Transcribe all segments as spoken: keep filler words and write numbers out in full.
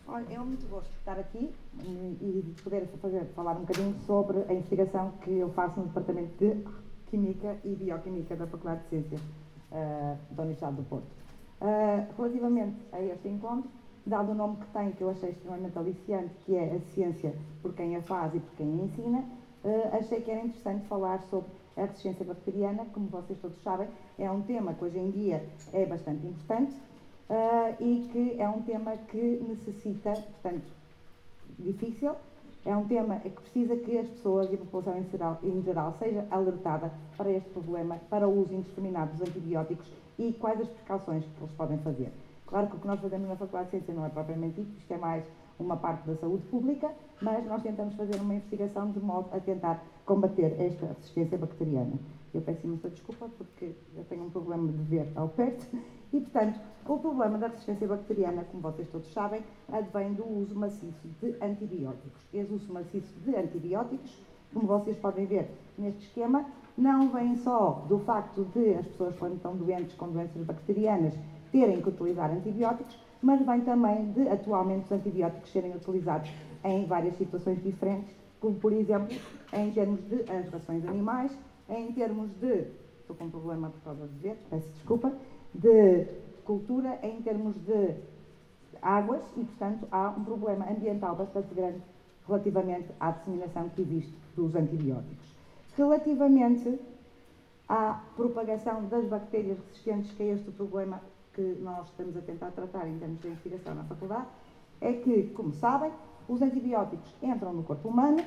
Olha, é um muito gosto estar aqui e poder fazer, falar um bocadinho sobre a investigação que eu faço no Departamento de Química e Bioquímica da Faculdade de Ciências uh, da Universidade do Porto. Uh, relativamente a este encontro, dado o nome que tem, que eu achei extremamente aliciante, que é a ciência por quem a faz e por quem a ensina, uh, achei que era interessante falar sobre a resistência bacteriana. Como vocês todos sabem, é um tema que hoje em dia é bastante importante. Uh, e que é um tema que necessita, portanto, difícil, é um tema que precisa que as pessoas e a população em geral, em geral seja alertada para este problema, para o uso indiscriminado dos antibióticos e quais as precauções que eles podem fazer. Claro que o que nós fazemos na Faculdade de Ciência não é propriamente isto, isto é mais uma parte da saúde pública, mas nós tentamos fazer uma investigação de modo a tentar combater esta resistência bacteriana. Eu peço imensa desculpa porque eu tenho um problema de ver ao perto e, portanto, o problema da resistência bacteriana, como vocês todos sabem, advém do uso maciço de antibióticos. Esse uso maciço de antibióticos, como vocês podem ver neste esquema, não vem só do facto de as pessoas, quando estão doentes com doenças bacterianas, terem que utilizar antibióticos, mas vem também de, atualmente, os antibióticos serem utilizados em várias situações diferentes, como, por exemplo, em termos de as rações animais, em termos de, estou com um problema por causa de ver, peço desculpa, de cultura, em termos de águas e, portanto, há um problema ambiental bastante grande relativamente à disseminação que existe dos antibióticos. Relativamente à propagação das bactérias resistentes, que é este o problema que nós estamos a tentar tratar em termos de investigação na faculdade, é que, como sabem, os antibióticos entram no corpo humano,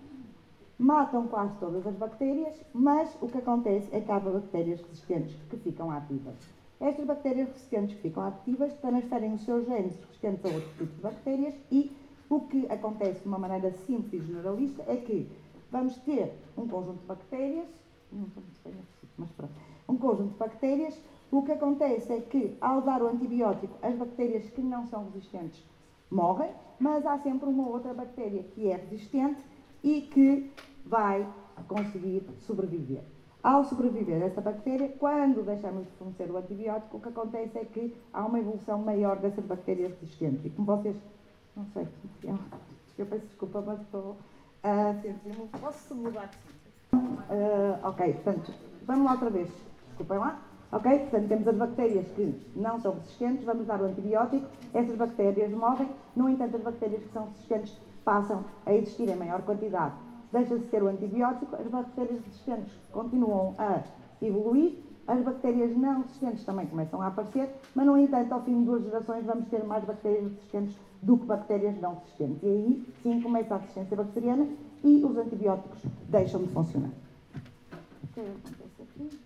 matam quase todas as bactérias, mas o que acontece é que há bactérias resistentes que ficam ativas. Estas bactérias resistentes que ficam ativas transferem os seus genes resistentes a outros tipos de bactérias e o que acontece de uma maneira simples e generalista é que vamos ter um conjunto de bactérias, não estou muito bem aqui, mas pronto, um conjunto de bactérias, o que acontece é que ao dar o antibiótico, as bactérias que não são resistentes morrem, mas há sempre uma outra bactéria que é resistente e que vai conseguir sobreviver. Ao sobreviver essa bactéria, quando deixamos de fornecer o antibiótico, o que acontece é que há uma evolução maior dessas bactérias resistentes. E como vocês, não sei, eu peço desculpa, mas estou a sentir-me, posso mudar de uh, ok, portanto, vamos lá outra vez, desculpem lá. Ok? Portanto, temos as bactérias que não são resistentes, vamos dar o antibiótico, essas bactérias morrem, no entanto, as bactérias que são resistentes passam a existir em maior quantidade. Deixa-se ter o antibiótico, as bactérias resistentes continuam a evoluir, as bactérias não resistentes também começam a aparecer, mas, no entanto, ao fim de duas gerações vamos ter mais bactérias resistentes do que bactérias não resistentes. E aí, sim, começa a resistência bacteriana e os antibióticos deixam de funcionar. O que acontece aqui?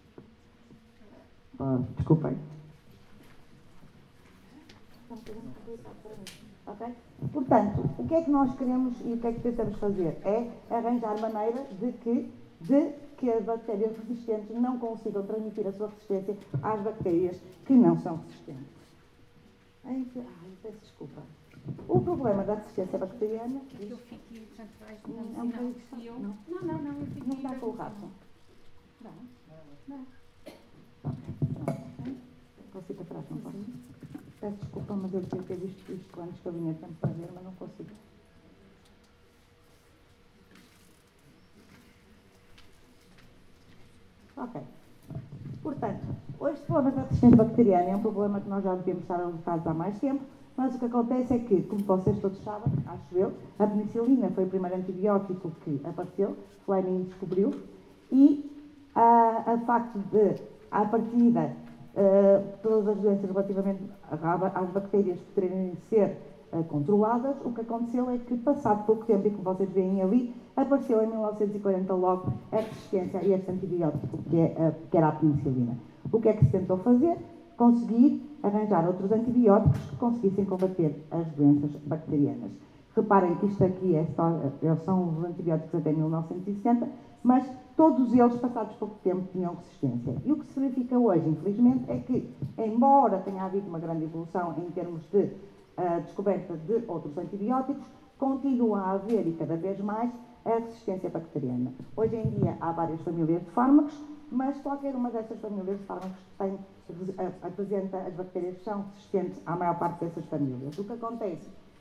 Ah, desculpem. Okay? Portanto, o que é que nós queremos e o que é que tentamos fazer? É arranjar maneira de que, de que as bactérias resistentes não consigam transmitir a sua resistência às bactérias que não são resistentes. Ai, peço desculpa. O problema da resistência bacteriana... Eu fiquei atrás de não, não, não, não, não, não, eu fiquei... Não está com o rato? Não. Não. Posso ir para trás, não posso? Peço desculpa, mas eu devia ter visto isto antes que eu vinha tempo para ver, mas não consigo. Ok. Portanto, este problema da resistência bacteriana é um problema que nós já devíamos estar alertados há mais tempo, mas o que acontece é que, como vocês todos sabem, acho eu, a penicilina foi o primeiro antibiótico que apareceu, Fleming descobriu, e a, a facto de, à partida, Uh, todas as doenças relativamente às bactérias poderem ser uh, controladas, o que aconteceu é que, passado pouco tempo, e como vocês veem ali, apareceu em mil novecentos e quarenta logo a resistência a este antibiótico, que, é, uh, que era a penicilina. O que é que se tentou fazer? Conseguir arranjar outros antibióticos que conseguissem combater as doenças bacterianas. Reparem que isto aqui é só, eles são os antibióticos até mil novecentos e sessenta, mas todos eles, passados pouco tempo, tinham resistência. E o que se verifica hoje, infelizmente, é que, embora tenha havido uma grande evolução em termos de uh, descoberta de outros antibióticos, continua a haver, e cada vez mais, a resistência bacteriana. Hoje em dia há várias famílias de fármacos, mas qualquer uma dessas famílias de fármacos tem, apresenta as bactérias que são resistentes à maior parte dessas famílias. O que acontece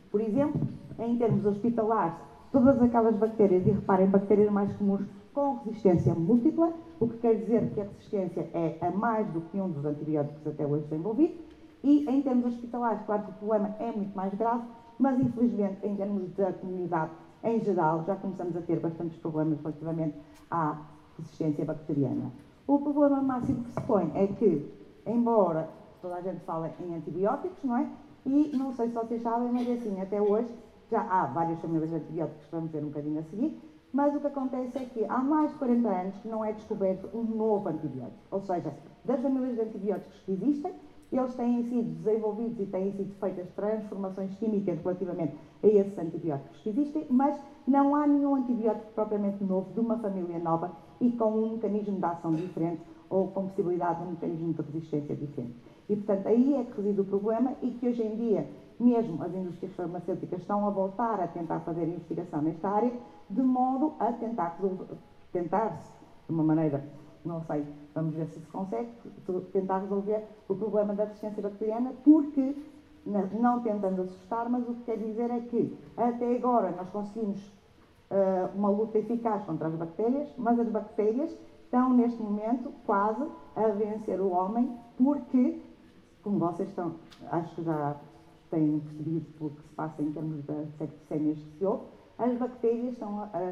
Por exemplo, em termos hospitalares, todas aquelas bactérias, e reparem, bactérias mais comuns com resistência múltipla, o que quer dizer que a resistência é a mais do que um dos antibióticos até hoje desenvolvido, e em termos hospitalares, claro que o problema é muito mais grave, mas infelizmente em termos da comunidade em geral já começamos a ter bastantes problemas relativamente à resistência bacteriana. O problema máximo que se põe é que, embora toda a gente fala em antibióticos, não é? E não sei se vocês sabem, mas assim, até hoje já há várias famílias de antibióticos que vamos ver um bocadinho a seguir, mas o que acontece é que há mais de quarenta anos que não é descoberto um novo antibiótico. Ou seja, das famílias de antibióticos que existem, eles têm sido desenvolvidos e têm sido feitas transformações químicas relativamente a esses antibióticos que existem, mas não há nenhum antibiótico propriamente novo, de uma família nova e com um mecanismo de ação diferente ou com possibilidade de um mecanismo de resistência diferente. E, portanto, aí é que reside o problema e que hoje em dia, mesmo as indústrias farmacêuticas estão a voltar a tentar fazer investigação nesta área, de modo a tentar resolver, tentar-se, de uma maneira, não sei, vamos ver se se consegue, tentar resolver o problema da resistência bacteriana, porque, não tentando assustar, mas o que quer dizer é que, até agora, nós conseguimos uh, uma luta eficaz contra as bactérias, mas as bactérias estão, neste momento, quase a vencer o homem, porque, como vocês estão, acho que já têm percebido pelo que se passa em termos das septicémias que se houve, as bactérias estão, a, a,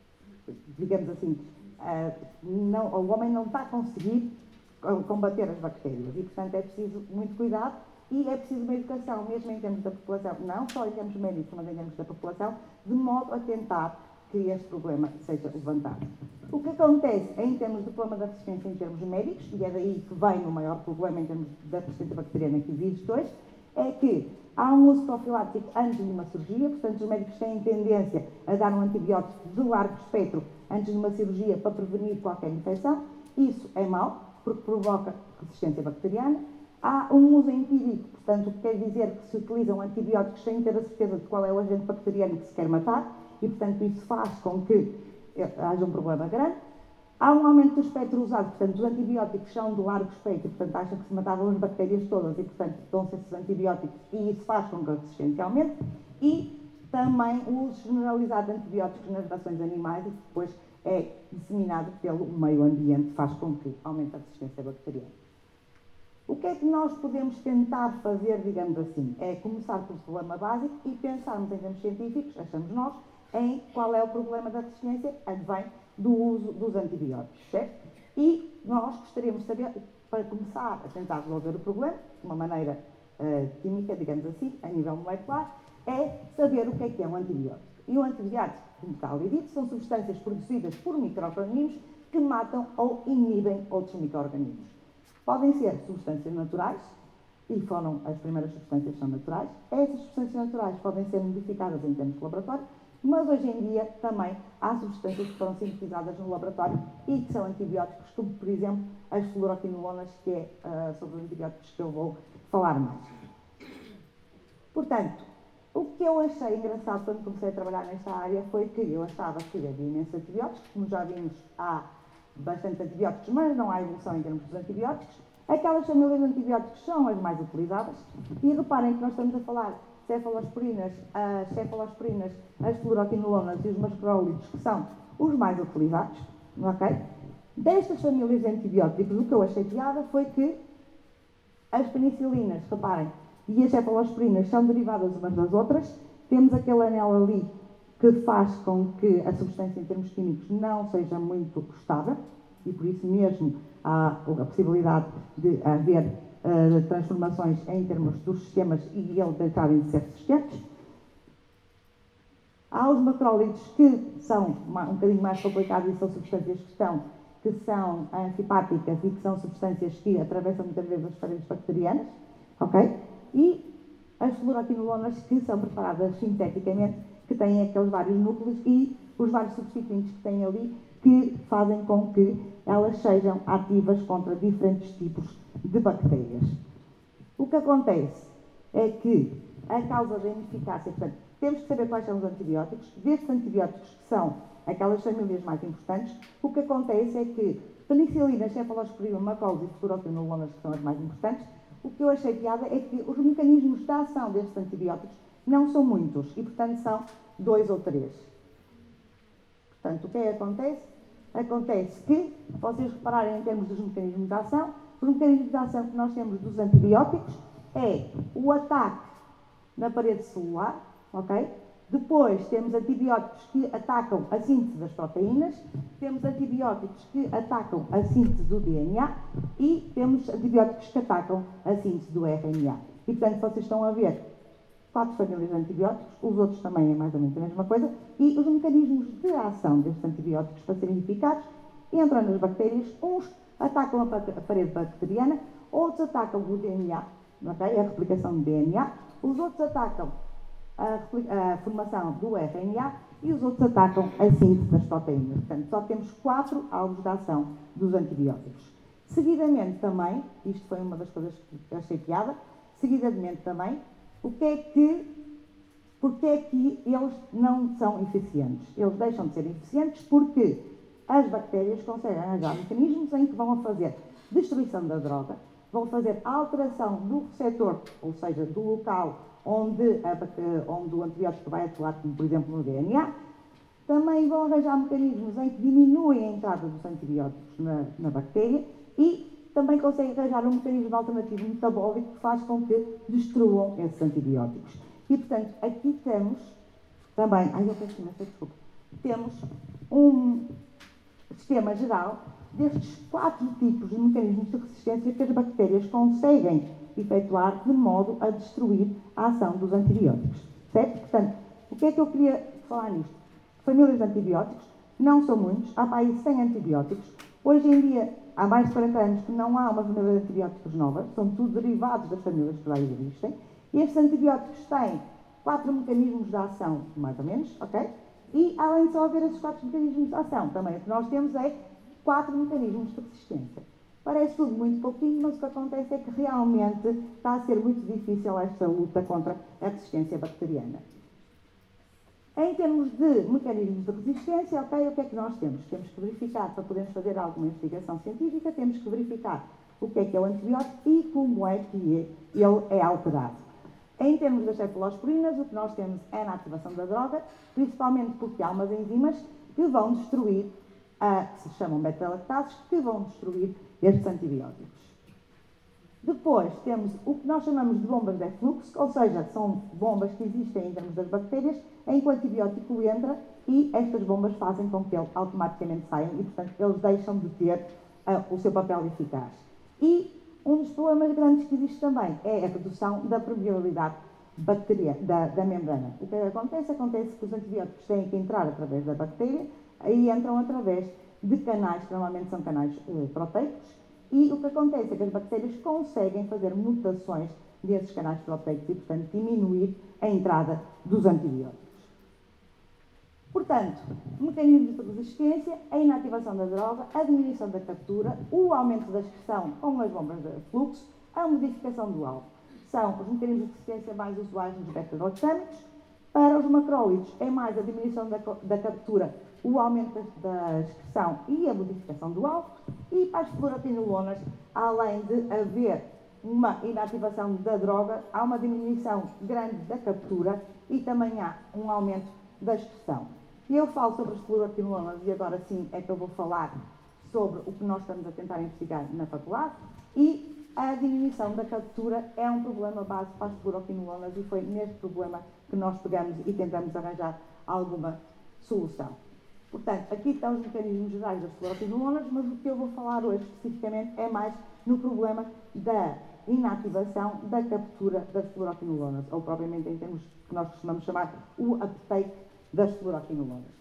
digamos assim, a, não, o homem não está a conseguir combater as bactérias e, portanto, é preciso muito cuidado e é preciso uma educação, mesmo em termos da população, não só em termos médicos, mas em termos da população, de modo a tentar que este problema seja levantado. O que acontece em termos do problema da resistência em termos médicos, e é daí que vem o maior problema em termos da resistência bacteriana que existe hoje, é que há um uso profilático antes de uma cirurgia, portanto os médicos têm tendência a dar um antibiótico de largo espectro antes de uma cirurgia para prevenir qualquer infecção. Isso é mau, porque provoca resistência bacteriana. Há um uso empírico, portanto, o que quer dizer que se utilizam antibióticos sem ter a certeza de qual é o agente bacteriano que se quer matar, e, portanto, isso faz com que haja um problema grande. Há um aumento do espectro usado, portanto, os antibióticos são de largo espectro, portanto, acham que se matavam as bactérias todas e, portanto, dão-se esses antibióticos e isso faz com que a resistência aumente. E também o uso generalizado de antibióticos nas rações animais e que depois é disseminado pelo meio ambiente, faz com que aumente a resistência bacteriana. O que é que nós podemos tentar fazer, digamos assim? É começar pelo problema básico e pensarmos em termos científicos, achamos nós, em qual é o problema da resistência, advém do uso dos antibióticos, certo? E nós gostaríamos de saber, para começar a tentar resolver o problema, de uma maneira uh, química, digamos assim, a nível molecular, é saber o que é que é um antibiótico. E o antibiótico, como está ali dito, são substâncias produzidas por micro-organismos que matam ou inibem outros micro-organismos. Podem ser substâncias naturais, e foram as primeiras substâncias que são naturais. Essas substâncias naturais podem ser modificadas em termos de laboratório, mas hoje em dia também há substâncias que foram sintetizadas no laboratório e que são antibióticos, como por exemplo as fluoroquinolonas, que é uh, sobre os antibióticos que eu vou falar mais. Portanto, o que eu achei engraçado quando comecei a trabalhar nesta área foi que eu achava que havia imensos antibióticos, como já vimos, há bastante antibióticos, mas não há evolução em termos dos antibióticos. Aquelas famílias de antibióticos são as mais utilizadas e reparem que nós estamos a falar cefalosporinas, as cefalosporinas, as fluoroquinolonas e os macrólidos, que são os mais utilizados, ok? Destas famílias de antibióticos, o que eu achei piada foi que as penicilinas, reparem, e as cefalosporinas são derivadas umas das outras. Temos aquele anel ali que faz com que a substância em termos químicos não seja muito estável e por isso mesmo há a possibilidade de haver uh, transformações em termos dos sistemas e eles deixarem de ser resistentes. Há os macrólidos que são um bocadinho mais complicados e são substâncias que, estão, que são antipáticas e que são substâncias que atravessam muitas vezes as paredes bacterianas, ok? E as fluoroquinolonas que são preparadas sinteticamente, que têm aqueles vários núcleos e os vários substituintes que têm ali, que fazem com que elas sejam ativas contra diferentes tipos de bactérias. O que acontece é que a causa da ineficácia, portanto, temos que saber quais são os antibióticos. Destes antibióticos, que são aquelas famílias mais importantes, o que acontece é que penicilina, cefalosporina, macrólidos e fluoroquinolonas, que são as mais importantes, o que eu achei piada é que os mecanismos de ação destes antibióticos não são muitos e, portanto, são dois ou três. Portanto, o que é que acontece? Acontece que, se vocês repararem em termos dos mecanismos de ação, os mecanismos de ação que nós temos dos antibióticos é o ataque na parede celular, ok? Depois temos antibióticos que atacam a síntese das proteínas, temos antibióticos que atacam a síntese do D N A e temos antibióticos que atacam a síntese do R N A. E, portanto, vocês estão a ver quatro famílias de antibióticos, os outros também é mais ou menos a mesma coisa, e os mecanismos de ação destes antibióticos para serem eficazes entram nas bactérias, uns atacam a parede bacteriana, outros atacam o D N A, okay? A replicação do D N A, os outros atacam a, a formação do R N A e os outros atacam a síntese das proteínas. Portanto, só temos quatro alvos de ação dos antibióticos. Seguidamente também, isto foi uma das coisas que achei piada, seguidamente também, o que é que, porque é que eles não são eficientes? Eles deixam de ser eficientes porque as bactérias conseguem arranjar mecanismos em que vão fazer destruição da droga, vão fazer alteração do receptor, ou seja, do local onde, a, onde o antibiótico vai atuar, como por exemplo no D N A. Também vão arranjar mecanismos em que diminuem a entrada dos antibióticos na, na bactéria e também conseguem arranjar um mecanismo alternativo metabólico que faz com que destruam esses antibióticos. E, portanto, aqui temos também, ai, eu peço imensa desculpa, temos um sistema geral destes quatro tipos de mecanismos de resistência que as bactérias conseguem efetuar de modo a destruir a ação dos antibióticos. Certo? Portanto, o que é que eu queria falar nisto? Famílias de antibióticos não são muitos, há países sem antibióticos. Hoje em dia, há mais de quarenta anos que não há uma família de antibióticos novas, são tudo derivados das famílias que já existem. E estes antibióticos têm quatro mecanismos de ação, mais ou menos, ok? E, além de só haver esses quatro mecanismos de ação, também o que nós temos é quatro mecanismos de resistência. Parece tudo muito pouquinho, mas o que acontece é que realmente está a ser muito difícil esta luta contra a resistência bacteriana. Em termos de mecanismos de resistência, ok, o que é que nós temos? Temos que verificar, para podermos fazer alguma investigação científica, temos que verificar o que é que é o antibiótico e como é que ele é alterado. Em termos das cefalosporinas, o que nós temos é na ativação da droga, principalmente porque há umas enzimas que vão destruir, uh, que se chamam beta-lactases, que vão destruir estes antibióticos. Depois temos o que nós chamamos de bombas de efflux, ou seja, são bombas que existem em termos das bactérias, em que o antibiótico entra e estas bombas fazem com que ele automaticamente saiam e, portanto, eles deixam de ter uh, o seu papel eficaz. E um dos problemas grandes que existe também é a redução da permeabilidade bacteriana, da, da membrana. O que acontece? Acontece que os antibióticos têm que entrar através da bactéria e entram através de canais, que normalmente são canais uh, proteicos, e o que acontece é que as bactérias conseguem fazer mutações desses canais proteicos e, portanto, diminuir a entrada dos antibióticos. Portanto, mecanismos de resistência, a inativação da droga, a diminuição da captura, o aumento da excreção com as bombas de fluxo, a modificação do alvo. São os mecanismos de resistência mais usuais nos beta-lactâmicos. Para os macrólidos, é mais a diminuição da, da captura, o aumento da excreção e a modificação do alvo. E para as fluoroquinolonas, além de haver uma inativação da droga, há uma diminuição grande da captura e também há um aumento da excreção. E eu falo sobre as fluoroquinolonas e agora sim é que eu vou falar sobre o que nós estamos a tentar investigar na faculdade. E a diminuição da captura é um problema base para as fluoroquinolonas e foi neste problema que nós pegamos e tentamos arranjar alguma solução. Portanto, aqui estão os mecanismos gerais das fluoroquinolonas, mas o que eu vou falar hoje especificamente é mais no problema da inativação da captura das fluoroquinolonas, ou propriamente em termos que nós costumamos chamar o uptake das fluoroquinolonas.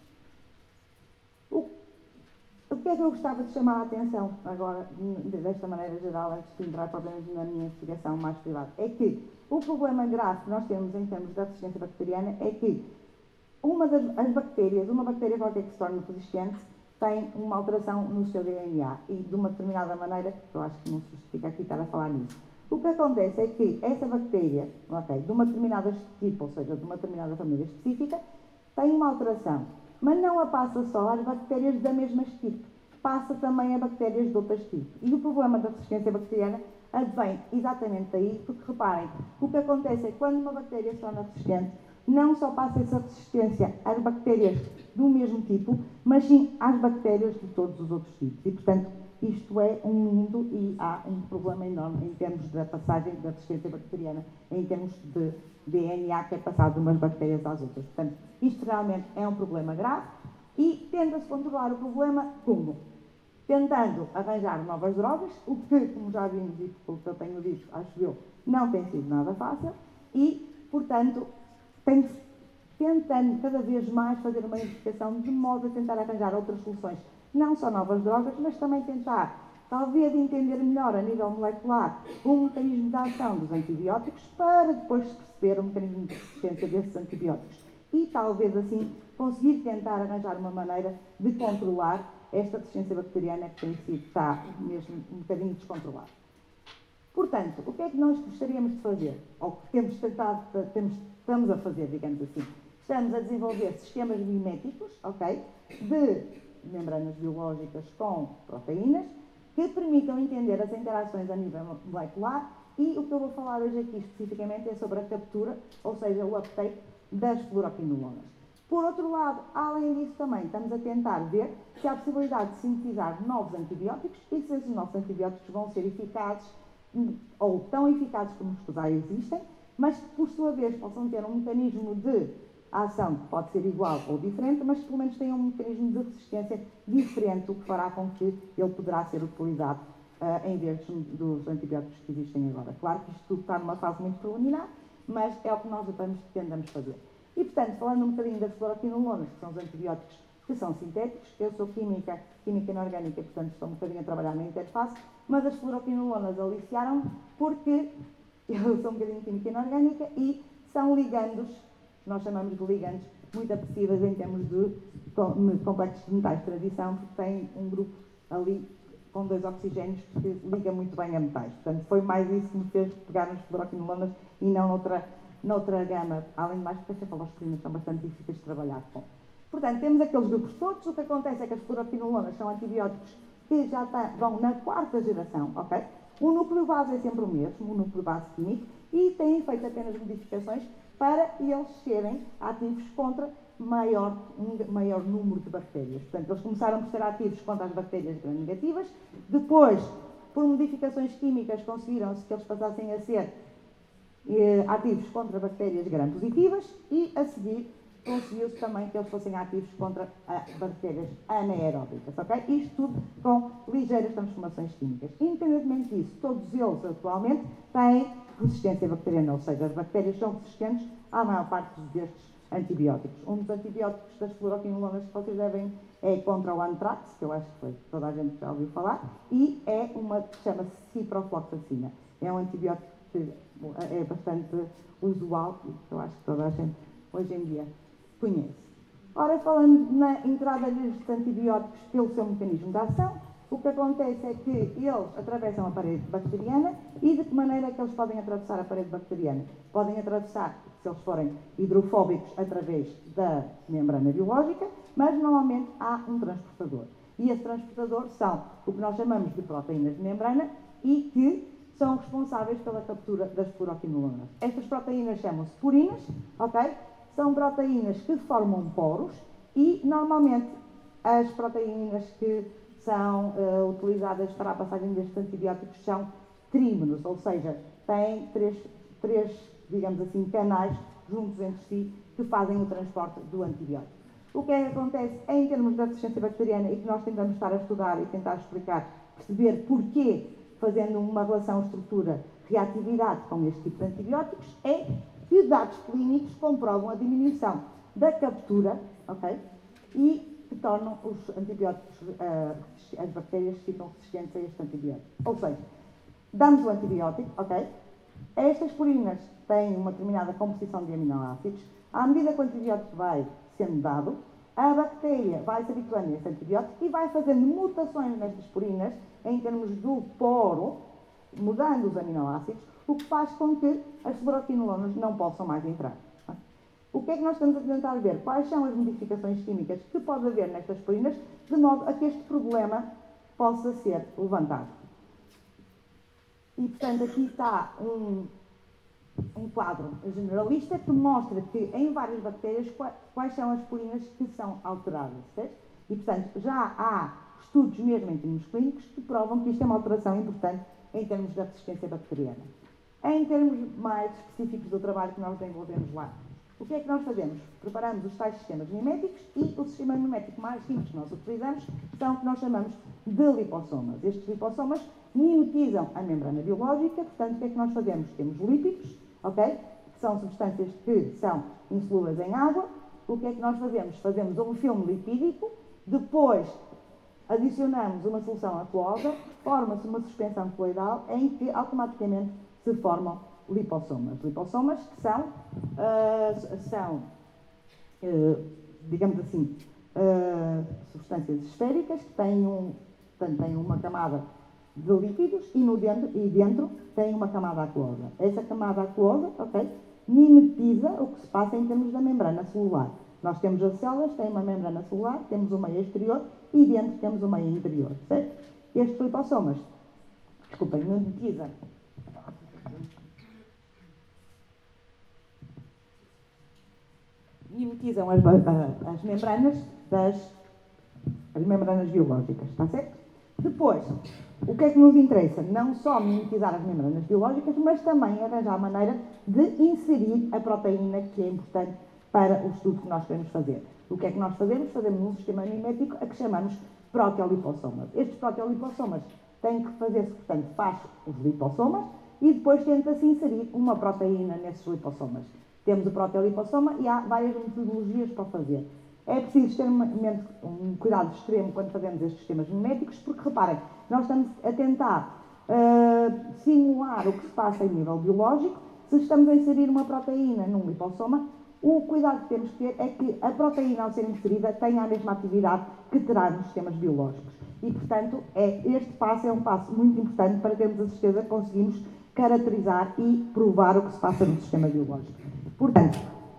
O, o que é que eu gostava de chamar a atenção agora, desta maneira geral, antes de entrar propriamente na minha investigação mais privada, é que o problema grave que nós temos em termos da resistência bacteriana é que uma das as bactérias, uma bactéria qualquer que se torne resistente, tem uma alteração no seu D N A e de uma determinada maneira, que eu acho que não se justifica aqui estar a falar nisso. O que acontece é que essa bactéria, okay, de uma determinada tipo, ou seja, de uma determinada família específica, tem uma alteração, mas não a passa só às bactérias da mesma tipo, passa também a bactérias de outras tipos. E o problema da resistência bacteriana advém exatamente daí, porque reparem, o que acontece é que quando uma bactéria se torna resistente, não só passa essa resistência às bactérias do mesmo tipo, mas sim às bactérias de todos os outros tipos. E, portanto, isto é um mundo e há um problema enorme em termos da passagem da resistência bacteriana, em termos de D N A que é passado de umas bactérias às outras. Portanto, isto realmente é um problema grave e tenta-se controlar o problema como? Tentando arranjar novas drogas, o que, como já vimos e pelo que eu tenho dito, acho eu, não tem sido nada fácil e, portanto, tem-se tentando cada vez mais fazer uma investigação de modo a tentar arranjar outras soluções, não só novas drogas, mas também tentar, talvez, entender melhor a nível molecular o mecanismo de ação dos antibióticos para depois perceber o mecanismo de resistência desses antibióticos e talvez assim conseguir tentar arranjar uma maneira de controlar esta resistência bacteriana que tem sido, está mesmo um bocadinho descontrolada. Portanto, o que é que nós gostaríamos de fazer? Ou que temos tentado, temos, estamos a fazer, digamos assim. Estamos a desenvolver sistemas miméticos, ok? De membranas biológicas com proteínas que permitam entender as interações a nível molecular e o que eu vou falar hoje aqui especificamente é sobre a captura, ou seja, o uptake das fluoroquinolonas. Por outro lado, além disso também estamos a tentar ver se há a possibilidade de sintetizar novos antibióticos e se esses novos antibióticos vão ser eficazes ou tão eficazes como os que já existem, mas que por sua vez possam ter um mecanismo de ação que pode ser igual ou diferente, mas que pelo menos tenham um mecanismo de resistência diferente, o que fará com que ele poderá ser utilizado uh, em vez dos antibióticos que existem agora. Claro que isto tudo está numa fase muito preliminar, mas é o que nós tentamos fazer. E, portanto, falando um bocadinho das fluoroquinolonas, que são os antibióticos que são sintéticos, eu sou química, química inorgânica, portanto estou um bocadinho a trabalhar na interface, mas as fluoroquinolonas aliciaram porque eu sou um bocadinho química inorgânica e são ligandos, nós chamamos de ligandos, muito apreciadas em termos de complexos de metais de transição, porque tem um grupo ali com dois oxigénios que liga muito bem a metais. Portanto, foi mais isso que me fez pegar nas fluoroquinolonas e não noutra, noutra gama, além de mais porque as cefalosporinas são bastante difíceis de trabalhar com. Portanto, temos aqueles grupos todos, o que acontece é que as fluoroquinolonas são antibióticos que já tá, vão na quarta geração, ok? O núcleo base é sempre o mesmo, o núcleo base químico, e têm feito apenas modificações para eles serem ativos contra maior, um maior número de bactérias. Portanto, eles começaram por ser ativos contra as bactérias gram-negativas, depois, por modificações químicas, conseguiram-se que eles passassem a ser eh, ativos contra bactérias gram-positivas e, a seguir, conseguiu-se também que eles fossem ativos contra uh, bactérias anaeróbicas, ok? Isto tudo com ligeiras transformações químicas. Independentemente disso, todos eles atualmente têm resistência bacteriana, ou seja, as bactérias são resistentes à maior parte destes antibióticos. Um dos antibióticos das fluoroquinolonas que vocês devem é contra o antrax, que eu acho que foi, toda a gente já ouviu falar, e é uma que chama-se ciprofloxacina. É um antibiótico que é bastante usual e que eu acho que toda a gente hoje em dia conhece. Ora, falando na entrada destes antibióticos pelo seu mecanismo de ação, o que acontece é que eles atravessam a parede bacteriana e de que maneira é que eles podem atravessar a parede bacteriana? Podem atravessar, se eles forem hidrofóbicos, através da membrana biológica, mas normalmente há um transportador. E esse transportador são o que nós chamamos de proteínas de membrana e que são responsáveis pela captura das fluoroquinolonas. Estas proteínas chamam-se purinas, ok? São proteínas que formam poros e, normalmente, as proteínas que são uh, utilizadas para a passagem destes antibióticos são trímeros, ou seja, têm três, três, digamos assim, canais juntos entre si que fazem o transporte do antibiótico. O que é que acontece em termos da resistência bacteriana e que nós tentamos estar a estudar e tentar explicar, perceber porquê, fazendo uma relação estrutura-reatividade com este tipo de antibióticos, é que dados clínicos comprovam a diminuição da captura, ok? E que tornam os antibióticos, uh, as bactérias que ficam resistentes a este antibiótico. Ou seja, damos o antibiótico, ok? Estas purinas têm uma determinada composição de aminoácidos. À medida que o antibiótico vai sendo dado, a bactéria vai se habituando a esse antibiótico e vai fazendo mutações nestas purinas em termos do poro, mudando os aminoácidos, o que faz com que as fluoroquinolonas não possam mais entrar. O que é que nós estamos a tentar ver? Quais são as modificações químicas que pode haver nestas purinas, de modo a que este problema possa ser levantado. E, portanto, aqui está um, um quadro generalista que mostra que em várias bactérias quais são as purinas que são alteradas, certo? E, portanto, já há estudos mesmo em termos clínicos que provam que isto é uma alteração importante em termos da resistência bacteriana. Em termos mais específicos do trabalho que nós desenvolvemos lá, o que é que nós fazemos? Preparamos os tais sistemas miméticos e o sistema mimético mais simples que nós utilizamos são o que nós chamamos de lipossomas. Estes lipossomas mimetizam a membrana biológica, portanto, o que é que nós fazemos? Temos lípidos, ok? Que são substâncias que são insolúveis em água. O que é que nós fazemos? Fazemos um filme lipídico, depois adicionamos uma solução aquosa, forma-se uma suspensão coloidal em que automaticamente se formam lipossomas. Lipossomas que são, uh, são uh, digamos assim, uh, substâncias esféricas que têm, um, portanto, têm uma camada de lípidos e, no dentro, e dentro têm uma camada aquosa. Essa camada aquosa, ok, mimetiza o que se passa em termos da membrana celular. Nós temos as células, têm uma membrana celular, temos o meio exterior e dentro temos o meio interior, certo? Estes lipossomas, desculpem, mimetizam mimetizam as, as membranas das as membranas biológicas, está certo? Depois, o que é que nos interessa? Não só mimetizar as membranas biológicas, mas também arranjar a maneira de inserir a proteína que é importante para o estudo que nós queremos fazer. O que é que nós fazemos? Fazemos um sistema mimético a que chamamos proteolipossomas. Estes proteolipossomas têm que fazer-se, portanto, faz os lipossomas e depois tenta-se inserir uma proteína nesses lipossomas. Temos o proteolipossoma e há várias metodologias para fazer. É preciso ter um cuidado extremo quando fazemos estes sistemas miméticos, porque, reparem, nós estamos a tentar uh, simular o que se passa em nível biológico. Se estamos a inserir uma proteína num lipossoma, o cuidado que temos que ter é que a proteína, ao ser inserida, tenha a mesma atividade que terá nos sistemas biológicos. E, portanto, é, este passo é um passo muito importante para termos a certeza que conseguimos caracterizar e provar o que se passa no sistema biológico. Portanto,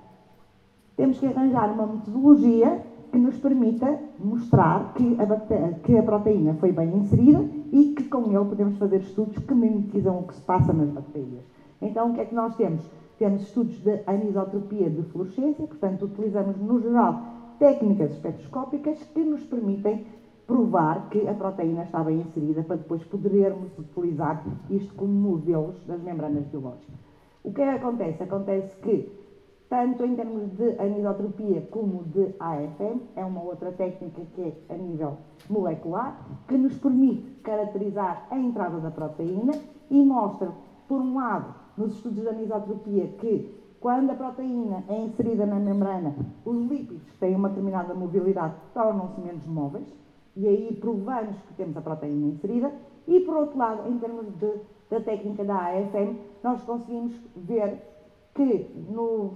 temos que arranjar uma metodologia que nos permita mostrar que a, bactéria, que a proteína foi bem inserida e que com ele podemos fazer estudos que mimetizam o que se passa nas bactérias. Então, o que é que nós temos? Temos estudos de anisotropia de fluorescência, portanto, utilizamos, no geral, técnicas espectroscópicas que nos permitem provar que a proteína está bem inserida para depois podermos utilizar isto como modelos das membranas biológicas. O que é que acontece? Acontece que, tanto em termos de anisotropia como de A F M, é uma outra técnica que é a nível molecular, que nos permite caracterizar a entrada da proteína e mostra, por um lado, nos estudos de anisotropia, que quando a proteína é inserida na membrana, os lípidos que têm uma determinada mobilidade tornam-se menos móveis, e aí provamos que temos a proteína inserida, e por outro lado, em termos de, da técnica da A F M, nós conseguimos ver que, no,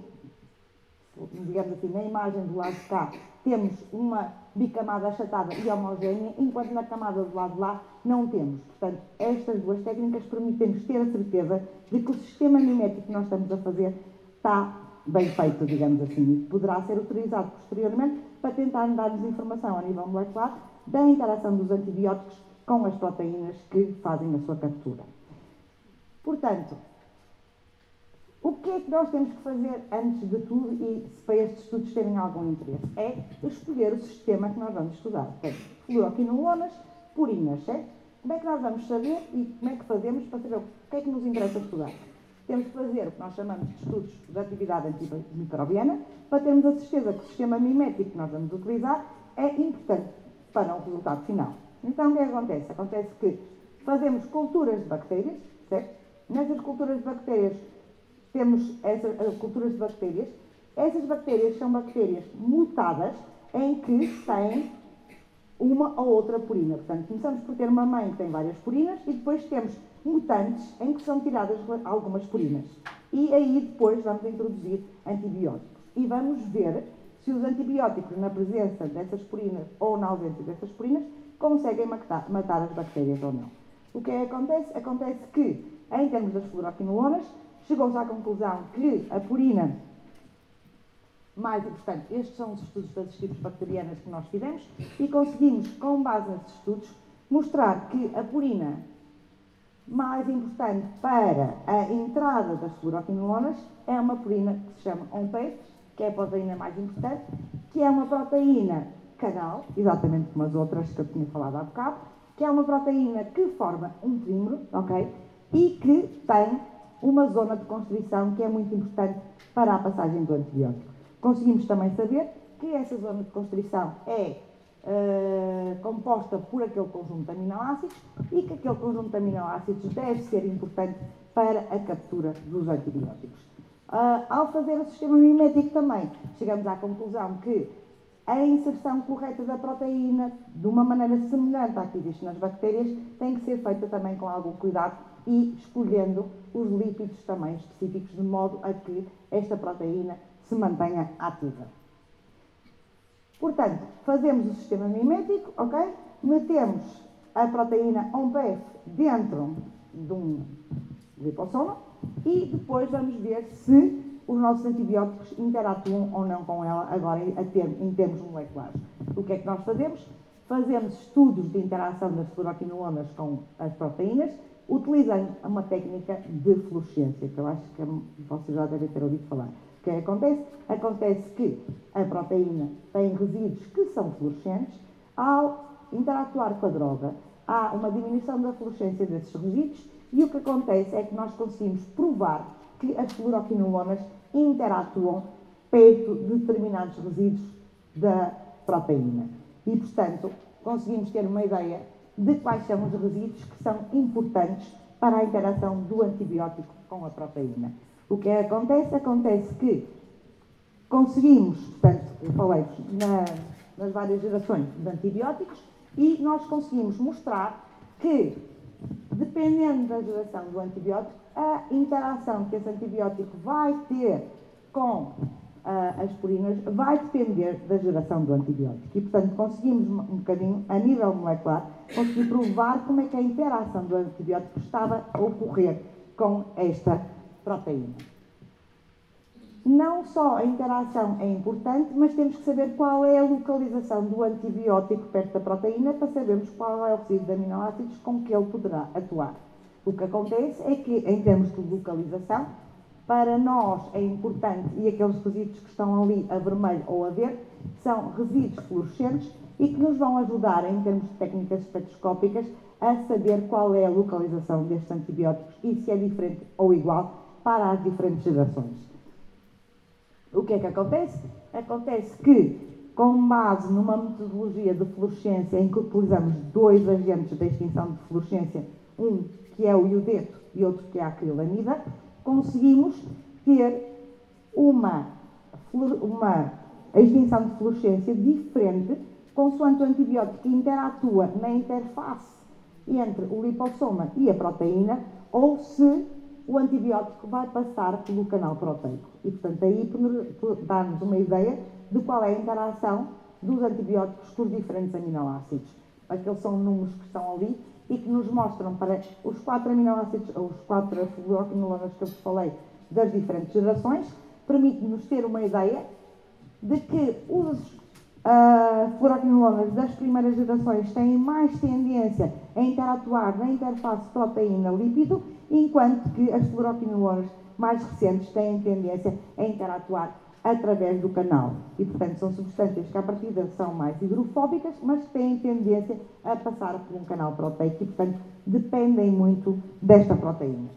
digamos assim, na imagem do lado de cá, temos uma bicamada achatada e homogénea, enquanto na camada do lado de lá não temos. Portanto, estas duas técnicas permitem-nos ter a certeza de que o sistema mimético que nós estamos a fazer está bem feito, digamos assim, e poderá ser utilizado posteriormente para tentar dar-nos informação a nível molecular da interação dos antibióticos com as proteínas que fazem a sua captura. Portanto, o que é que nós temos que fazer antes de tudo e para estes estudos terem algum interesse? É escolher o sistema que nós vamos estudar. Portanto, fluoroquinolonas, purinas, certo? Como é que nós vamos saber e como é que fazemos para saber o que é que nos interessa estudar? Temos que fazer o que nós chamamos de estudos de atividade antimicrobiana para termos a certeza que o sistema mimético que nós vamos utilizar é importante para o resultado final. Então, o que é que acontece? Acontece que fazemos culturas de bactérias, certo? Nessas culturas de bactérias temos essas culturas de bactérias. Essas bactérias são bactérias mutadas em que têm uma ou outra purina. Portanto, começamos por ter uma mãe que tem várias purinas e depois temos mutantes em que são tiradas algumas purinas. E aí depois vamos introduzir antibióticos. E vamos ver se os antibióticos, na presença dessas purinas ou na ausência dessas purinas, conseguem matar, matar as bactérias ou não. O que é que acontece? Acontece que, em termos das fluoroquinolonas, chegou-se à conclusão que a purina mais importante, estes são os estudos das tipos bacterianas que nós fizemos e conseguimos, com base nesses estudos, mostrar que a purina mais importante para a entrada das fluoroquinolonas é uma proteína que se chama O M P F, que é a proteína mais importante, que é uma proteína canal, exatamente como as outras que eu tinha falado há bocado, que é uma proteína que forma um trímero, ok? E que tem uma zona de constrição que é muito importante para a passagem do antibiótico. Conseguimos também saber que essa zona de constrição é uh, composta por aquele conjunto de aminoácidos e que aquele conjunto de aminoácidos deve ser importante para a captura dos antibióticos. Uh, ao fazer o sistema mimético também, chegamos à conclusão que a inserção correta da proteína, de uma maneira semelhante à que existe nas bactérias, tem que ser feita também com algum cuidado e escolhendo os lípidos também específicos, de modo a que esta proteína se mantenha ativa. Portanto, fazemos o sistema mimético, ok? Metemos a proteína O M P F dentro de um lipossoma e depois vamos ver se os nossos antibióticos interatuam ou não com ela, agora em termos moleculares. O que é que nós fazemos? Fazemos estudos de interação das fluoroquinolonas com as proteínas, utilizando uma técnica de fluorescência, que eu acho que vocês já devem ter ouvido falar. O que acontece? Acontece que a proteína tem resíduos que são fluorescentes. Ao interatuar com a droga, há uma diminuição da fluorescência desses resíduos e o que acontece é que nós conseguimos provar que as fluoroquinolonas interatuam perto de determinados resíduos da proteína. E, portanto, conseguimos ter uma ideia de quais são os resíduos que são importantes para a interação do antibiótico com a proteína. O que acontece? Acontece que conseguimos, portanto, eu falei-vos na, nas várias gerações de antibióticos e nós conseguimos mostrar que, dependendo da geração do antibiótico, a interação que esse antibiótico vai ter com uh, as purinas vai depender da geração do antibiótico. E, portanto, conseguimos um bocadinho, a nível molecular, conseguir provar como é que a interação do antibiótico estava a ocorrer com esta proteína. Não só a interação é importante, mas temos que saber qual é a localização do antibiótico perto da proteína para sabermos qual é o resíduo de aminoácidos com que ele poderá atuar. O que acontece é que, em termos de localização, para nós é importante, e aqueles resíduos que estão ali a vermelho ou a verde, são resíduos fluorescentes e que nos vão ajudar, em termos de técnicas espectroscópicas, a saber qual é a localização destes antibióticos e se é diferente ou igual para as diferentes gerações. O que é que acontece? Acontece que, com base numa metodologia de fluorescência em que utilizamos dois agentes de extinção de fluorescência, um que é o iodeto e outro que é a acrilamida, conseguimos ter uma, uma extinção de fluorescência diferente consoante o antibiótico interatua na interface entre o lipossoma e a proteína ou se o antibiótico vai passar pelo canal proteico. E, portanto, aí dá-nos uma ideia de qual é a interação dos antibióticos com os diferentes aminoácidos. Aqueles são números que estão ali e que nos mostram para os quatro aminoácidos, ou os quatro fluoroquinolonas que eu vos falei, das diferentes gerações, permite-nos ter uma ideia de que os uh, fluoroquinolonas das primeiras gerações têm mais tendência a interatuar na interface proteína-lípido, enquanto que as fluoroquinolonas mais recentes têm tendência a interatuar através do canal. E, portanto, são substâncias que, à partida, são mais hidrofóbicas, mas que têm tendência a passar por um canal proteico e, portanto, dependem muito desta proteína.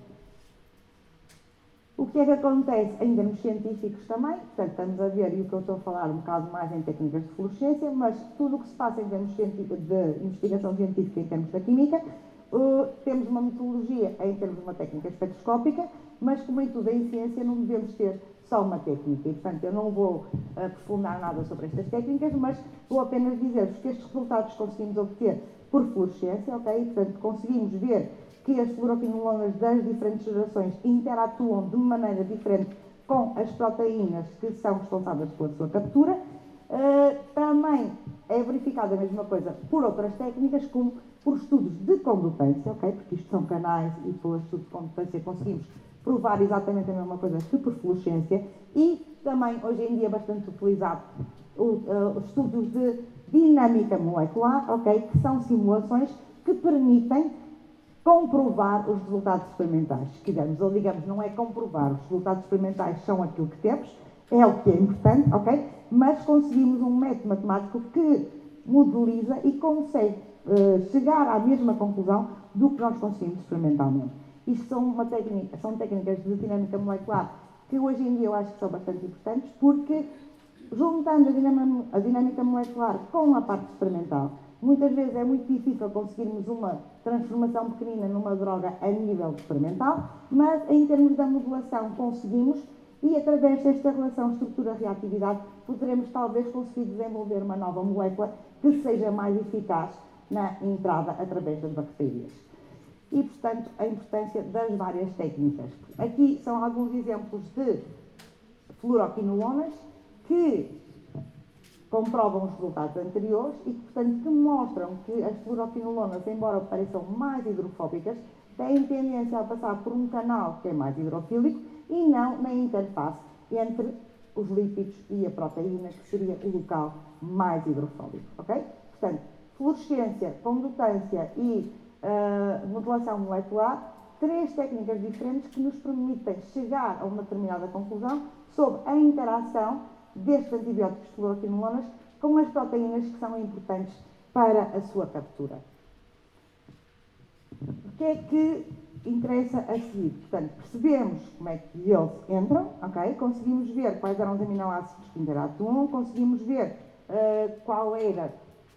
O que é que acontece em termos científicos também? Portanto, estamos a ver, e o que eu estou a falar um bocado mais em técnicas de fluorescência, mas tudo o que se passa em termos de investigação científica em termos da química, uh, temos uma metodologia em termos de uma técnica espectroscópica, mas como em tudo em ciência não devemos ter só uma técnica. E, portanto, eu não vou aprofundar nada sobre estas técnicas, mas vou apenas dizer-vos que estes resultados conseguimos obter por fluorescência, ok? E, portanto, conseguimos ver que as fluoroquinolonas das diferentes gerações interatuam de maneira diferente com as proteínas que são responsáveis pela sua captura. Uh, também é verificada a mesma coisa por outras técnicas, como por estudos de condutância, ok? Porque isto são canais e pelo estudo de condutância conseguimos provar exatamente a mesma coisa que por fluorescência e também hoje em dia é bastante utilizado o, uh, os estudos de dinâmica molecular, ok? Que são simulações que permitem comprovar os resultados experimentais, se quisermos, ou digamos, não é comprovar, os resultados experimentais são aquilo que temos, é o que é importante, ok? Mas conseguimos um método matemático que modeliza e consegue uh, chegar à mesma conclusão do que nós conseguimos experimentalmente. Isto são, uma técnica, são técnicas de dinâmica molecular que hoje em dia eu acho que são bastante importantes, porque juntando a dinâmica, a dinâmica molecular com a parte experimental, muitas vezes é muito difícil conseguirmos uma transformação pequenina numa droga a nível experimental, mas em termos da modulação conseguimos, e através desta relação estrutura-reatividade poderemos talvez conseguir desenvolver uma nova molécula que seja mais eficaz na entrada através das bactérias. E, portanto, a importância das várias técnicas. Aqui são alguns exemplos de fluoroquinolonas que comprovam os resultados anteriores e que, portanto, que mostram que as fluoroquinolonas, embora pareçam mais hidrofóbicas, têm tendência a passar por um canal que é mais hidrofílico e não na interface entre os lípidos e a proteína, que seria o local mais hidrofóbico, ok? Portanto, fluorescência, condutância e uh, modulação molecular, três técnicas diferentes que nos permitem chegar a uma determinada conclusão sobre a interação destes antibióticos fluoroquinolonas com as proteínas que são importantes para a sua captura. O que é que interessa a seguir? Portanto, percebemos como é que eles entram, ok? Conseguimos ver quais eram os aminoácidos que interatuam, conseguimos ver uh, qual era,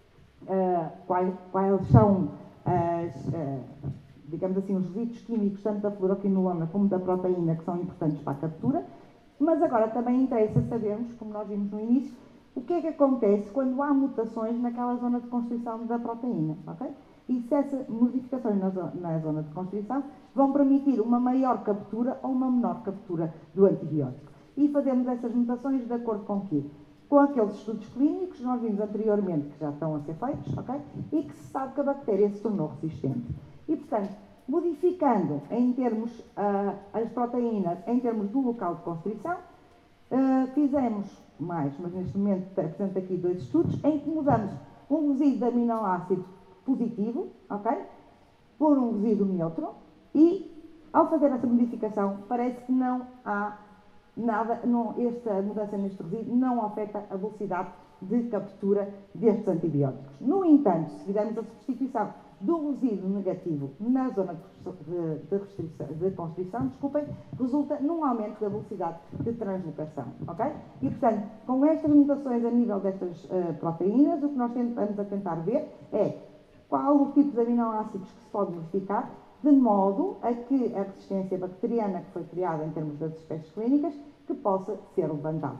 uh, quais, quais são as, uh, digamos assim, os ritos químicos, tanto da fluoroquinolona como da proteína, que são importantes para a captura. Mas agora também interessa sabermos, como nós vimos no início, o que é que acontece quando há mutações naquela zona de constrição da proteína, ok? E se essas modificações na zona, na zona de constrição vão permitir uma maior captura ou uma menor captura do antibiótico. E fazemos essas mutações de acordo com o quê? Com aqueles estudos clínicos que nós vimos anteriormente, que já estão a ser feitos, ok? E que se sabe que a bactéria se tornou resistente. E, portanto, modificando em termos, uh, as proteínas, em termos do local de constrição, uh, fizemos mais, mas neste momento apresento aqui dois estudos, em que mudamos um resíduo de aminoácido positivo, ok? Por um resíduo neutro, e ao fazer essa modificação, parece que não há nada, não, esta mudança neste resíduo não afeta a velocidade de captura destes antibióticos. No entanto, se fizermos a substituição do resíduo negativo na zona de, de, de, de constrição, desculpem, resulta num aumento da velocidade de translocação, ok? E, portanto, com estas mutações a nível destas uh, proteínas, o que nós tentamos a tentar ver é qual o tipo de aminoácidos que se pode modificar, de modo a que a resistência bacteriana que foi criada em termos das espécies clínicas, que possa ser levantada.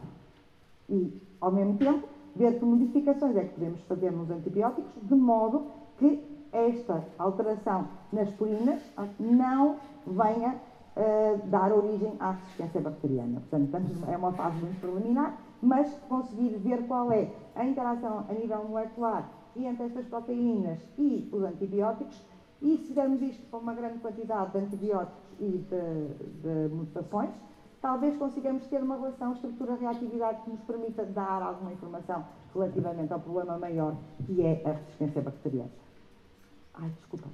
E, ao mesmo tempo, ver que modificações é que podemos fazer nos antibióticos, de modo que esta alteração nas purinas não venha uh, dar origem à resistência bacteriana. Portanto, é uma fase muito preliminar, mas conseguir ver qual é a interação a nível molecular entre estas proteínas e os antibióticos, e se fizermos isto com uma grande quantidade de antibióticos e de, de mutações, talvez consigamos ter uma relação estrutura-reatividade que nos permita dar alguma informação relativamente ao problema maior, que é a resistência bacteriana. Ai, desculpa.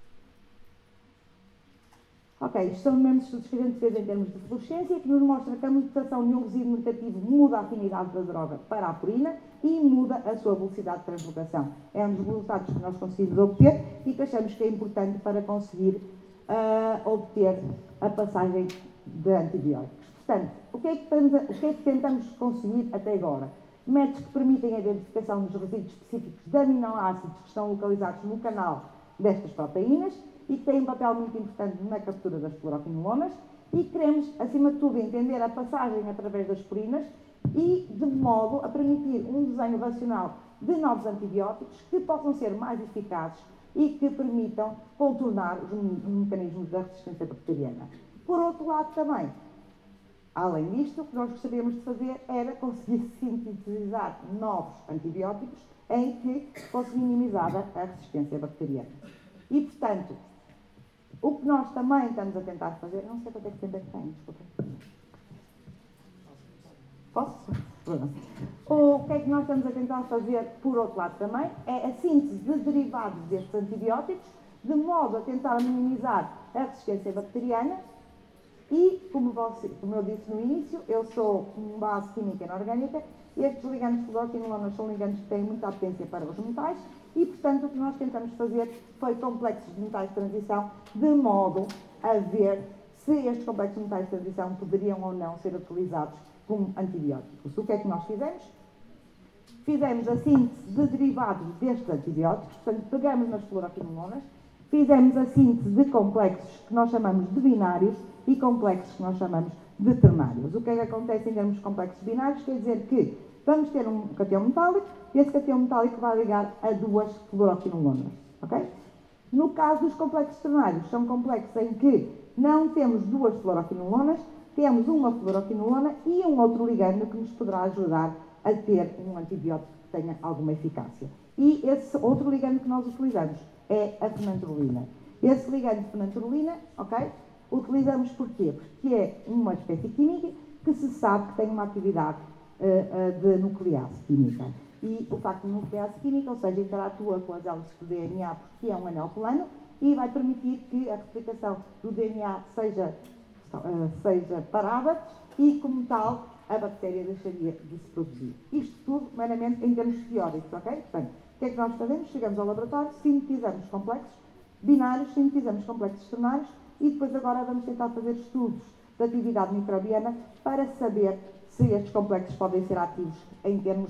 Ok, isto são os mesmos estudos que a gente fez em termos de fluorescência, que nos mostra que a mutação de um resíduo negativo muda a afinidade da droga para a purina e muda a sua velocidade de translocação. É um dos resultados que nós conseguimos obter e que achamos que é importante para conseguir uh, obter a passagem de antibióticos. Portanto, o que, é que temos a, o que é que tentamos conseguir até agora? Métodos que permitem a identificação dos resíduos específicos de aminoácidos que estão localizados no canal destas proteínas e que têm um papel muito importante na captura das fluoroquinolonas, e queremos, acima de tudo, entender a passagem através das purinas e de modo a permitir um desenho racional de novos antibióticos que possam ser mais eficazes e que permitam contornar os mecanismos da resistência bacteriana. Por outro lado, também, além disto, o que nós gostaríamos de fazer era conseguir sintetizar novos antibióticos em que fosse minimizada a resistência bacteriana. E, portanto, o que nós também estamos a tentar fazer, não sei quanto é que tempo é que tem, desculpa. Posso? O que é que nós estamos a tentar fazer, por outro lado também, é a síntese de derivados destes antibióticos de modo a tentar minimizar a resistência bacteriana. E, como, você, como eu disse no início, eu sou uma base química inorgânica, e estes ligandos fluoroquinolonas são ligandos que têm muita apetência para os metais, e, portanto, o que nós tentamos fazer foi complexos de metais de transição, de modo a ver se estes complexos de metais de transição poderiam ou não ser utilizados como antibióticos. O que é que nós fizemos? Fizemos a síntese de derivados destes antibióticos, portanto, pegamos nas fluoroquinolonas, fizemos a síntese de complexos que nós chamamos de binários e complexos que nós chamamos de ternários. O que é que acontece em termos de complexos binários? Quer dizer que vamos ter um catião metálico e esse catião metálico vai ligar a duas fluoroquinolonas. Okay? No caso dos complexos ternários, são complexos em que não temos duas fluoroquinolonas, temos uma fluoroquinolona e um outro ligando que nos poderá ajudar a ter um antibiótico que tenha alguma eficácia. E esse outro ligando que nós utilizamos é a fenantrolina. Esse ligando de fenantrolina, ok? Utilizamos porquê? Porque é uma espécie química que se sabe que tem uma atividade uh, uh, de nuclease química. E o facto de nuclease química, ou seja, interatua com as hélices do D N A porque é um anel plano e vai permitir que a replicação do D N A seja, uh, seja parada e, como tal, a bactéria deixaria de se produzir. Isto tudo meramente em termos teóricos, ok? Portanto, o que é que nós fazemos? Chegamos ao laboratório, sintetizamos complexos binários, sintetizamos complexos ternários e depois agora vamos tentar fazer estudos de atividade microbiana para saber se estes complexos podem ser ativos em termos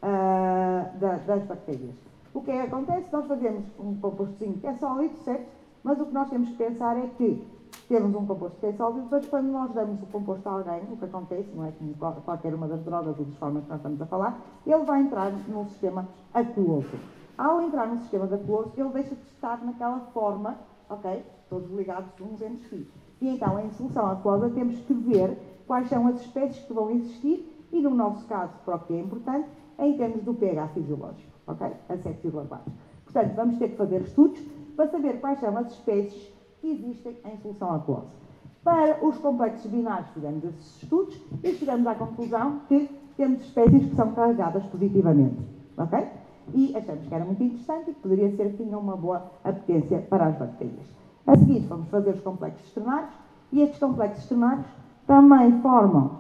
uh, da, das bactérias. O que é que acontece? Nós fazemos um compostozinho que é sólido, certo? Mas o que nós temos que pensar é que temos um composto que é sólido, depois quando nós damos o composto a alguém, o que acontece, não é como qualquer uma das drogas ou das formas que nós estamos a falar, ele vai entrar num sistema aquoso. Ao entrar no sistema aquoso, ele deixa de estar naquela forma, ok? Todos ligados uns entre si. E então, em solução aquosa, temos que ver quais são as espécies que vão existir e, no nosso caso, para o que é importante, em termos do pH fisiológico, ok? A sete vírgula quatro. Portanto, vamos ter que fazer estudos para saber quais são as espécies que existem em solução aquosa. Para os complexos binários, fizemos esses estudos e chegamos à conclusão que temos espécies que são carregadas positivamente, ok? E achamos que era muito interessante e que poderia ser que tinha uma boa apetência para as bactérias. A seguir, vamos fazer os complexos ternários e estes complexos ternários também formam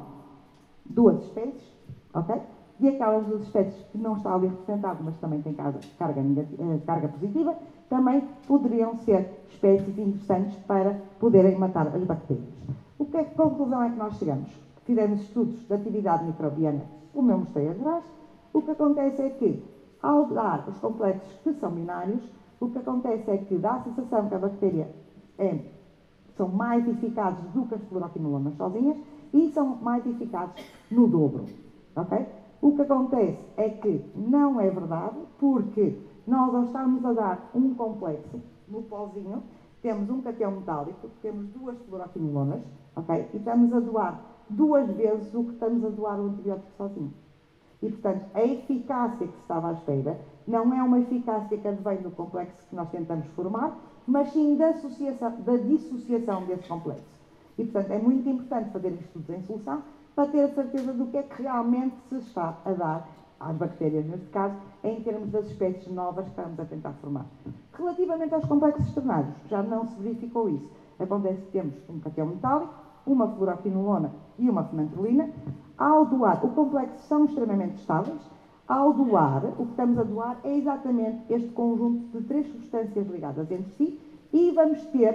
duas espécies, ok? E aquelas duas espécies que não está ali representado, mas também têm carga, carga, negativa, carga positiva, também poderiam ser espécies interessantes para poderem matar as bactérias. O que, que conclusão é que nós chegamos? Fizemos estudos de atividade microbiana, como eu mostrei atrás. O que acontece é que, ao dar os complexos que são binários, o que acontece é que dá a sensação que a bactéria é, são mais eficazes do que as fluoroquinolonas sozinhas e são mais eficazes no dobro, ok? O que acontece é que não é verdade, porque nós, ao estarmos a dar um complexo no pozinho, temos um catião metálico, temos duas fluoroquinolonas, ok? E estamos a doar duas vezes o que estamos a doar o antibiótico sozinho. E, portanto, a eficácia que se estava à espera não é uma eficácia que advém do complexo que nós tentamos formar, mas sim da, associação, da dissociação desse complexo. E, portanto, é muito importante fazer estudos em solução para ter a certeza do que é que realmente se está a dar às bactérias, neste caso, em termos das espécies novas que estamos a tentar formar. Relativamente aos complexos ternários, já não se verificou isso. Acontece que temos um catião metálico, uma fluoroquinolona e uma fenantrolina. Ao doar, o complexo são extremamente estáveis. Ao doar, o que estamos a doar é exatamente este conjunto de três substâncias ligadas entre si e vamos ter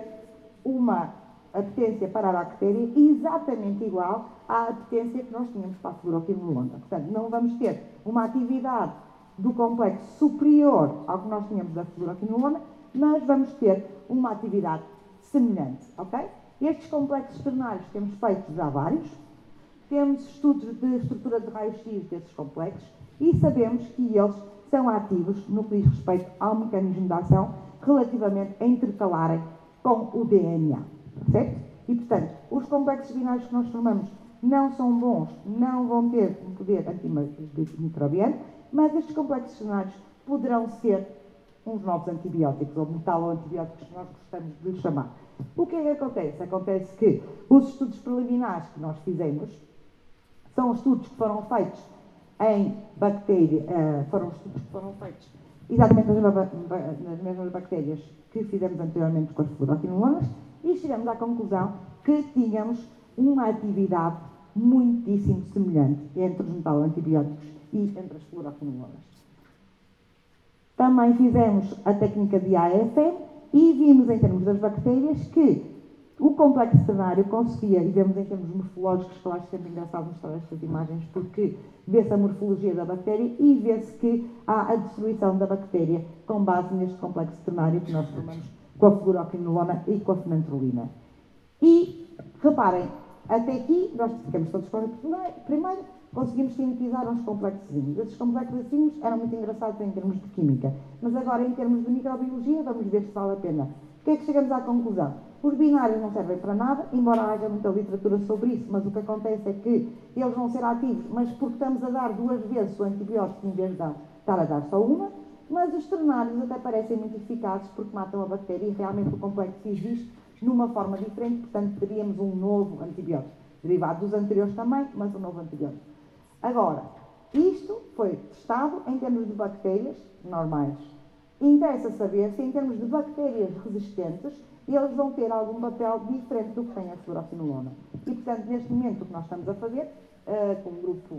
uma apetência para a bactéria exatamente igual à apetência que nós tínhamos para a fluoroquinolona. Portanto, não vamos ter uma atividade do complexo superior ao que nós tínhamos da fluoroquinolona, mas vamos ter uma atividade semelhante, ok? Estes complexos ternários temos feito já vários, temos estudos de estrutura de raio-x desses complexos e sabemos que eles são ativos no que diz respeito ao mecanismo de ação relativamente a intercalarem com o D N A, certo? E, portanto, os complexos binários que nós formamos não são bons, não vão ter um poder antimicrobiano, mas estes complexos binários poderão ser uns novos antibióticos, ou metaloantibióticos que nós gostamos de lhe chamar. O que é que acontece? Acontece que os estudos preliminares que nós fizemos são estudos que foram feitos em bactéria, uh, foram estudos que foram feitos exatamente nas, nas mesmas bactérias que fizemos anteriormente com as fluoroquinolonas, e chegamos à conclusão que tínhamos uma atividade muitíssimo semelhante entre os metaloantibióticos e entre as fluoroquinolonas. Também fizemos a técnica de A F M e vimos em termos das bactérias que o complexo ternário conseguia, e vemos em termos morfológicos, que eu acho sempre engraçado mostrar estas imagens, porque vê-se a morfologia da bactéria e vê-se que há a destruição da bactéria com base neste complexo ternário que nós formamos com a fluoroquinolona e com a fenantrolina. E, reparem, até aqui nós ficamos todos com a primeiro, conseguimos sintetizar uns complexozinhos. Esses complexozinhos eram muito engraçados em termos de química, mas agora em termos de microbiologia vamos ver se vale a pena. O que é que chegamos à conclusão? Os binários não servem para nada, embora haja muita literatura sobre isso, mas o que acontece é que eles vão ser ativos, mas porque estamos a dar duas vezes o antibiótico em vez de estar a dar só uma, mas os ternários até parecem muito eficazes porque matam a bactéria e realmente o complexo existe numa forma diferente, portanto teríamos um novo antibiótico, derivado dos anteriores também, mas um novo antibiótico. Agora, isto foi testado em termos de bactérias normais. Interessa saber se em termos de bactérias resistentes eles vão ter algum papel diferente do que tem a fluoroquinolona. E, portanto, neste momento o que nós estamos a fazer, uh, com o grupo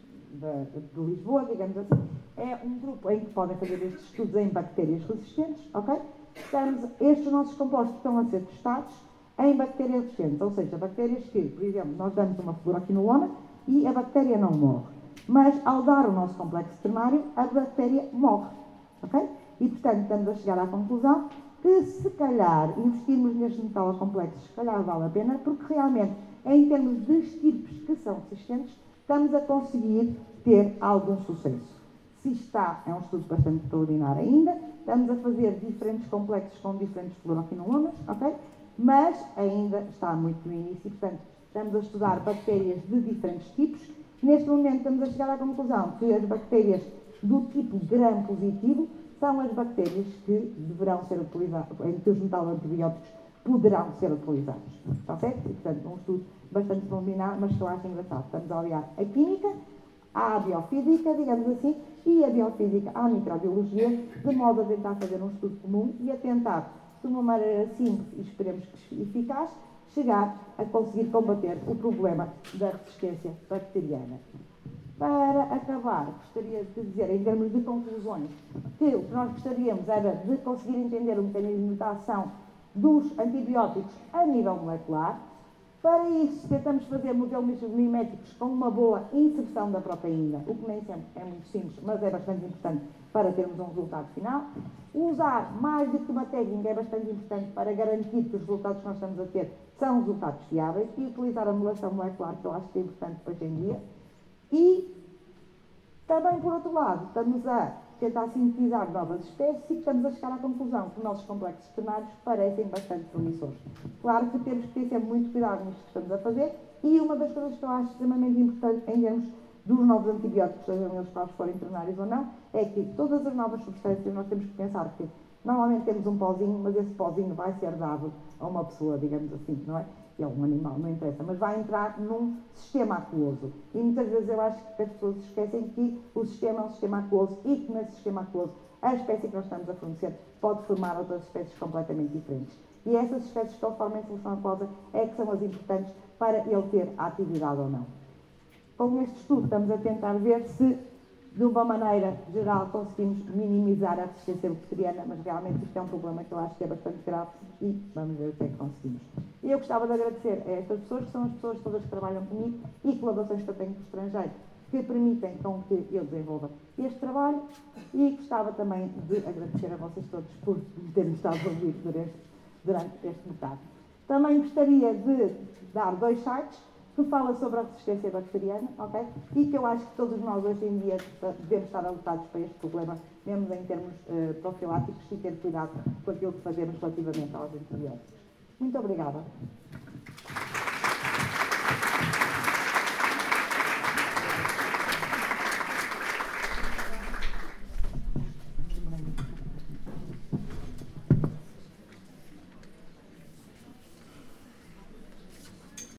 de, de Lisboa, digamos assim, é um grupo em que podem fazer estes estudos em bactérias resistentes, ok? Estamos, estes nossos compostos estão a ser testados em bactérias resistentes, ou seja, bactérias que, por exemplo, nós damos uma fluoroquinolona e a bactéria não morre. Mas, ao dar o nosso complexo ternário, a bactéria morre, ok? E, portanto, estamos a chegar à conclusão que, se calhar, investirmos nestes metalocomplexos, se calhar vale a pena, porque realmente, em termos de estirpes que são resistentes, estamos a conseguir ter algum sucesso. Se está, é um estudo bastante preliminar ainda, estamos a fazer diferentes complexos com diferentes fluoroquinolonas, ok? Mas ainda está muito no início, portanto, estamos a estudar bactérias de diferentes tipos. Neste momento, estamos a chegar à conclusão que as bactérias do tipo gram positivo são as bactérias que deverão ser utilizadas, em que os metaloantibióticos poderão ser utilizados. Está certo? E, portanto, um estudo bastante preliminar, mas que eu acho engraçado. Estamos a aliar a química à biofísica, digamos assim, e a biofísica à microbiologia, de modo a tentar fazer um estudo comum e a tentar, de uma maneira simples e esperemos que eficaz, chegar a conseguir combater o problema da resistência bacteriana. Para acabar, gostaria de dizer, em termos de conclusões, que o que nós gostaríamos era de conseguir entender o mecanismo de ação dos antibióticos a nível molecular. Para isso, tentamos fazer modelos miméticos com uma boa inserção da proteína, o que nem sempre é muito simples, mas é bastante importante para termos um resultado final. Usar mais do que uma técnica é bastante importante para garantir que os resultados que nós estamos a ter são resultados fiáveis e utilizar a modulação molecular, que eu acho que é importante hoje em dia. E também, por outro lado, estamos a tentar sintetizar novas espécies e estamos a chegar à conclusão que os nossos complexos ternários parecem bastante promissores. Claro que temos que ter sempre muito cuidado nisto que estamos a fazer e uma das coisas que eu acho extremamente importante em termos dos novos antibióticos, sejam eles quais forem ternários ou não, é que todas as novas substâncias nós temos que pensar que normalmente temos um pozinho, mas esse pozinho vai ser dado a uma pessoa, digamos assim, não é? É um animal, não interessa, mas vai entrar num sistema aquoso. E muitas vezes eu acho que as pessoas se esquecem que o sistema é um sistema aquoso e que nesse sistema aquoso a espécie que nós estamos a fornecer pode formar outras espécies completamente diferentes. E essas espécies que ele forma em solução aquosa é que são as importantes para ele ter a atividade ou não. Com este estudo estamos a tentar ver se, de uma maneira geral, conseguimos minimizar a resistência bacteriana, mas realmente isto é um problema que eu acho que é bastante grave e vamos ver o que é que conseguimos. E eu gostava de agradecer a estas pessoas, que são as pessoas todas que trabalham comigo e colaborações que eu tenho com o estrangeiro, que permitem com que eu desenvolva este trabalho, e gostava também de agradecer a vocês todos por terem estado a ouvir durante, durante este bocado. Também gostaria de dar dois sites que falam sobre a resistência bacteriana, ok? E que eu acho que todos nós hoje em dia devemos estar alertados para este problema, mesmo em termos uh, profiláticos, e ter cuidado com aquilo que fazemos relativamente aos antibióticos. Muito obrigada.